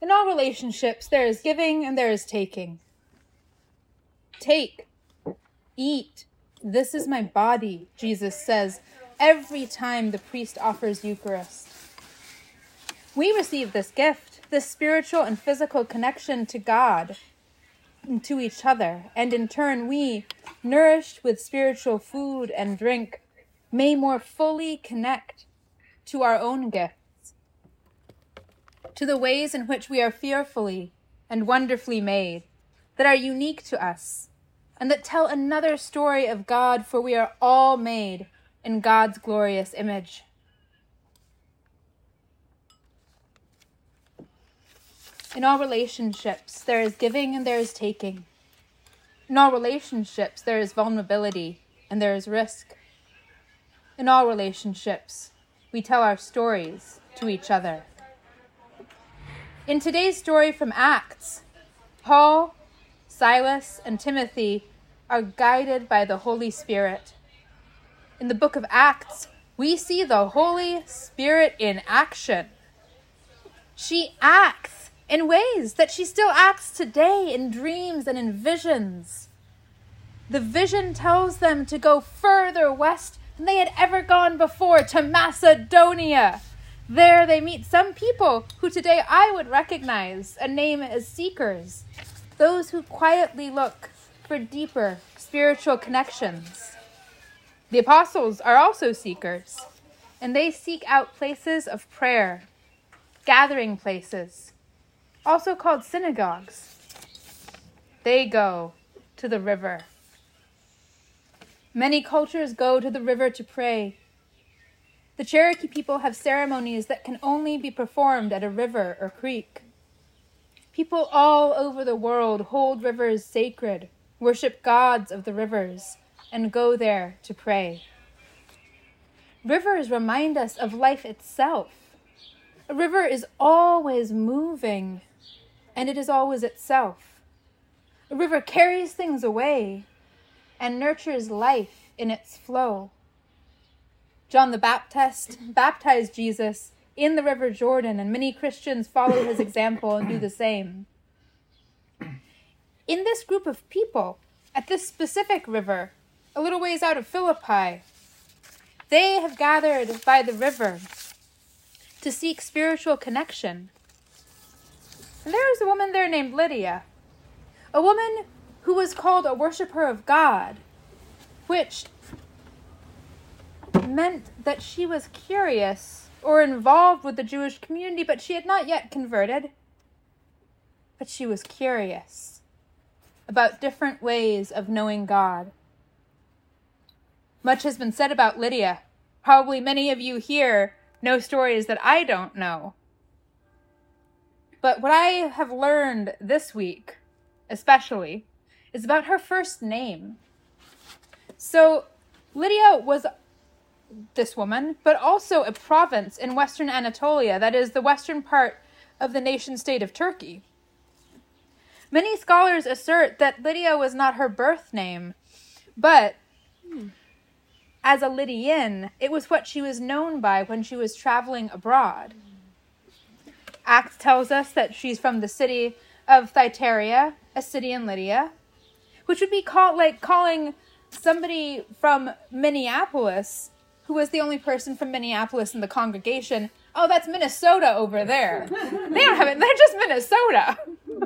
In all relationships, there is giving and there is taking. Take, eat, this is my body, Jesus says every time the priest offers Eucharist. We receive this gift, this spiritual and physical connection to God and to each other, and in turn we, nourished with spiritual food and drink, may more fully connect to our own gifts, to the ways in which we are fearfully and wonderfully made, that are unique to us, and that tell another story of God, for we are all made in God's glorious image. In all relationships, there is giving and there is taking. In all relationships, there is vulnerability and there is risk. In all relationships, we tell our stories to each other. In today's story from Acts, Paul, Silas, and Timothy are guided by the Holy Spirit. In the book of Acts, we see the Holy Spirit in action. She acts in ways that she still acts today in dreams and in visions. The vision tells them to go further west than they had ever gone before, to Macedonia. There they meet some people who today I would recognize and name as seekers, those who quietly look for deeper spiritual connections. The apostles are also seekers, and they seek out places of prayer, gathering places, also called synagogues. They go to the river. Many cultures go to the river to pray. The Cherokee people have ceremonies that can only be performed at a river or creek. People all over the world hold rivers sacred, worship gods of the rivers, and go there to pray. Rivers remind us of life itself. A river is always moving, and it is always itself. A river carries things away and nurtures life in its flow. John the Baptist baptized Jesus in the River Jordan, and many Christians follow his example and do the same. In this group of people, at this specific river, a little ways out of Philippi, they have gathered by the river to seek spiritual connection. And there is a woman there named Lydia, a woman who was called a worshiper of God, which meant that she was curious or involved with the Jewish community, but she had not yet converted. But she was curious about different ways of knowing God. Much has been said about Lydia. Probably many of you here know stories that I don't know. But what I have learned this week, especially, is about her first name. So Lydia was this woman, but also a province in western Anatolia, that is the western part of the nation-state of Turkey. Many scholars assert that Lydia was not her birth name, but as a Lydian, it was what she was known by when she was traveling abroad. Acts tells us that she's from the city of Thyatira, a city in Lydia, which would be called like calling somebody from Minneapolis, who was the only person from Minneapolis in the congregation, oh, that's Minnesota over there. They don't have it, they're just Minnesota.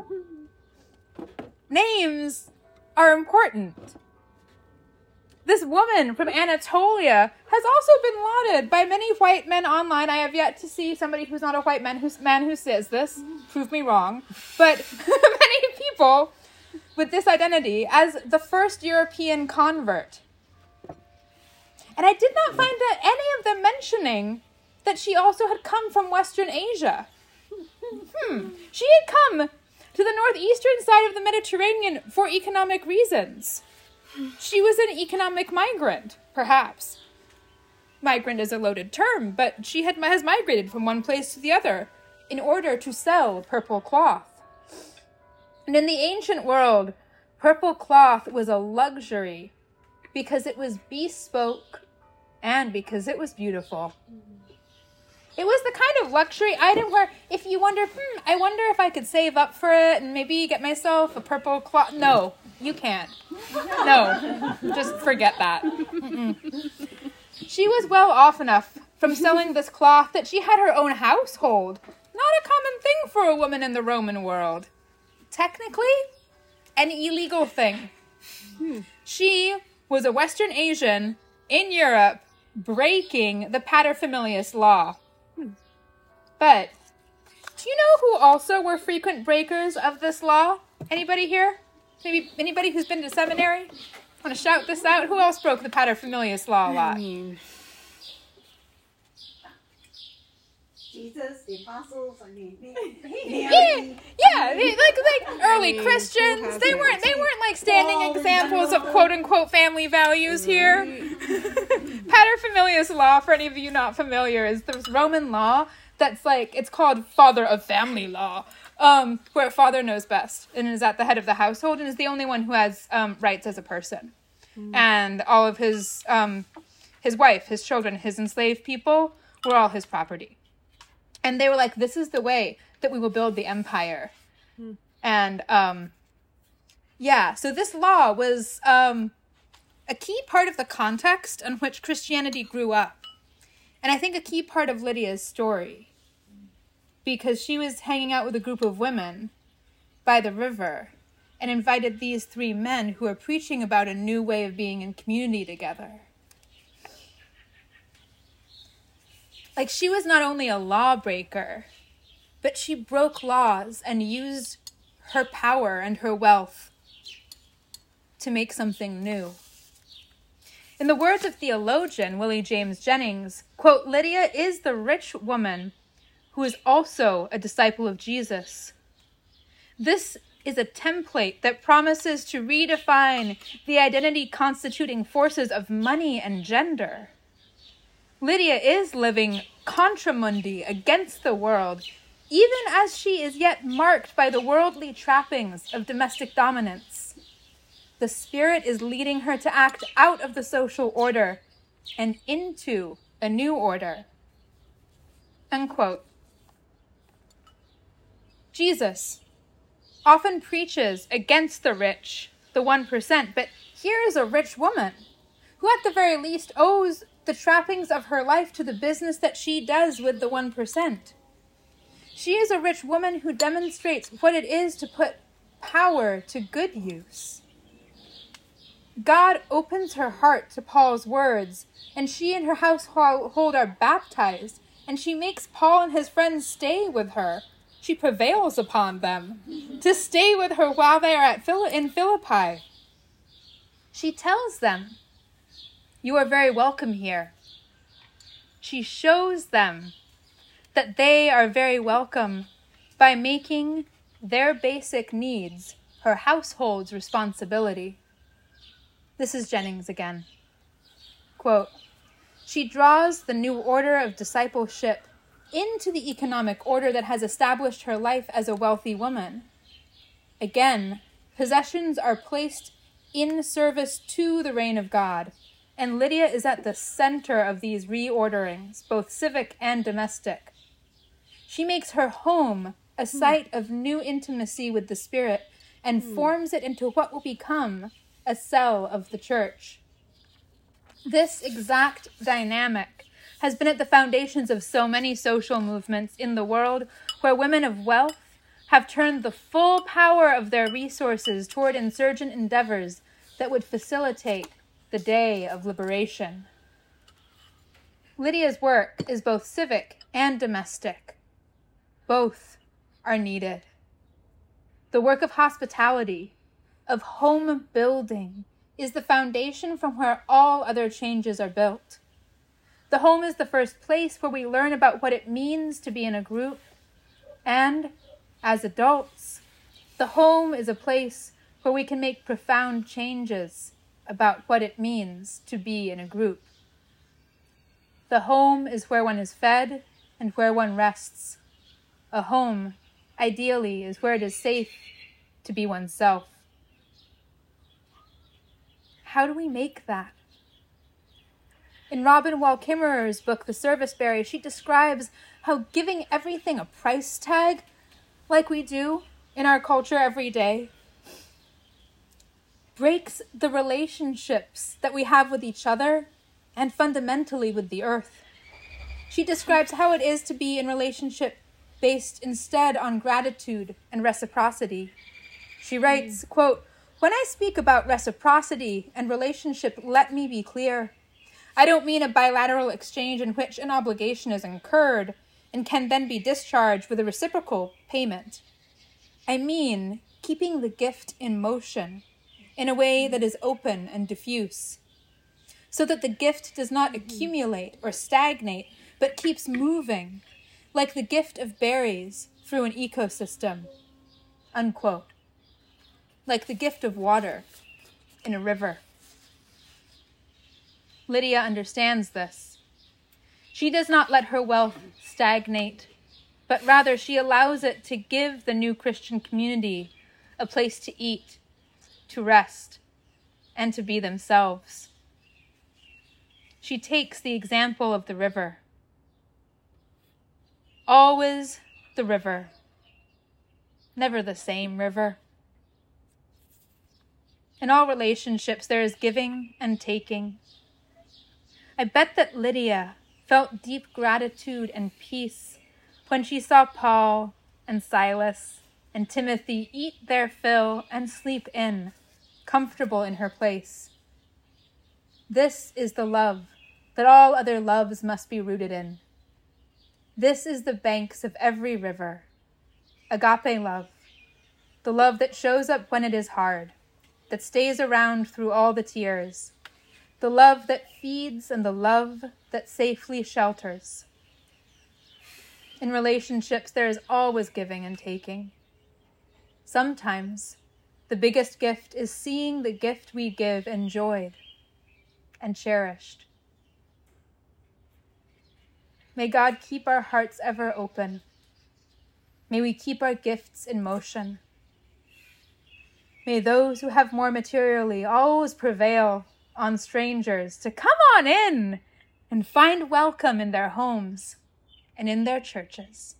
Names are important. This woman from Anatolia has also been lauded by many white men online. I have yet to see somebody who's not a white man who says this. Prove me wrong. But many people with this identity as the first European convert. And I did not find that any of them mentioning that she also had come from Western Asia. She had come to the northeastern side of the Mediterranean for economic reasons. She was an economic migrant, perhaps. Migrant is a loaded term, but she has migrated from one place to the other in order to sell purple cloth. And in the ancient world, purple cloth was a luxury because it was bespoke and because it was beautiful. It was the kind of luxury item where if you wonder, I wonder if I could save up for it and maybe get myself a purple cloth. No, you can't. No, just forget that. She was well off enough from selling this cloth that she had her own household. Not a common thing for a woman in the Roman world. Technically, an illegal thing. She was a Western Asian in Europe breaking the paterfamilias law. But do you know who also were frequent breakers of this law? Anybody here? Maybe anybody who's been to seminary? Want to shout this out? Who else broke the paterfamilias law a lot? Jesus, the apostles, like early Christians. They weren't like standing examples of quote unquote family values here. Paterfamilias law, for any of you not familiar, is this Roman law that's like, it's called father of family law, where father knows best and is at the head of the household and is the only one who has rights as a person. And all of his wife, his children, his enslaved people were all his property. And they were like, this is the way that we will build the empire. And so this law was a key part of the context in which Christianity grew up. And I think a key part of Lydia's story. Because she was hanging out with a group of women by the river and invited these three men who were preaching about a new way of being in community together. Like, she was not only a lawbreaker, but she broke laws and used her power and her wealth to make something new. In the words of theologian Willie James Jennings, quote, Lydia is the rich woman who is also a disciple of Jesus. This is a template that promises to redefine the identity-constituting forces of money and gender. Lydia is living contra mundi, against the world, even as she is yet marked by the worldly trappings of domestic dominance. The Spirit is leading her to act out of the social order and into a new order. Unquote. Jesus often preaches against the rich, the 1%, but here is a rich woman who at the very least owes the trappings of her life to the business that she does with the 1%. She is a rich woman who demonstrates what it is to put power to good use. God opens her heart to Paul's words, and she and her household are baptized, and she makes Paul and his friends stay with her. She prevails upon them to stay with her while they are in Philippi. She tells them, you are very welcome here. She shows them that they are very welcome by making their basic needs her household's responsibility. This is Jennings again. Quote, she draws the new order of discipleship into the economic order that has established her life as a wealthy woman. Again, possessions are placed in service to the reign of God, and Lydia is at the center of these reorderings, both civic and domestic. She makes her home a site of new intimacy with the Spirit and forms it into what will become a cell of the church. This exact dynamic has been at the foundations of so many social movements in the world where women of wealth have turned the full power of their resources toward insurgent endeavors that would facilitate the day of liberation. Lydia's work is both civic and domestic. Both are needed. The work of hospitality, of home building, is the foundation from where all other changes are built. The home is the first place where we learn about what it means to be in a group, and, as adults, the home is a place where we can make profound changes about what it means to be in a group. The home is where one is fed and where one rests. A home, ideally, is where it is safe to be oneself. How do we make that? In Robin Wall Kimmerer's book, The Serviceberry, she describes how giving everything a price tag, like we do in our culture every day, breaks the relationships that we have with each other and fundamentally with the earth. She describes how it is to be in relationship based instead on gratitude and reciprocity. She writes, quote, "When I speak about reciprocity and relationship, let me be clear. I don't mean a bilateral exchange in which an obligation is incurred and can then be discharged with a reciprocal payment. I mean keeping the gift in motion in a way that is open and diffuse, so that the gift does not accumulate or stagnate, but keeps moving, like the gift of berries through an ecosystem," unquote. Like the gift of water in a river. Lydia understands this. She does not let her wealth stagnate, but rather she allows it to give the new Christian community a place to eat, to rest, and to be themselves. She takes the example of the river. Always the river, never the same river. In all relationships, there is giving and taking. I bet that Lydia felt deep gratitude and peace when she saw Paul and Silas and Timothy eat their fill and sleep in, comfortable in her place. This is the love that all other loves must be rooted in. This is the banks of every river. Agape love, the love that shows up when it is hard, that stays around through all the tears, the love that feeds and the love that safely shelters. In relationships, there is always giving and taking. Sometimes, the biggest gift is seeing the gift we give enjoyed and cherished. May God keep our hearts ever open. May we keep our gifts in motion. May those who have more materially always prevail on strangers to come on in and find welcome in their homes and in their churches.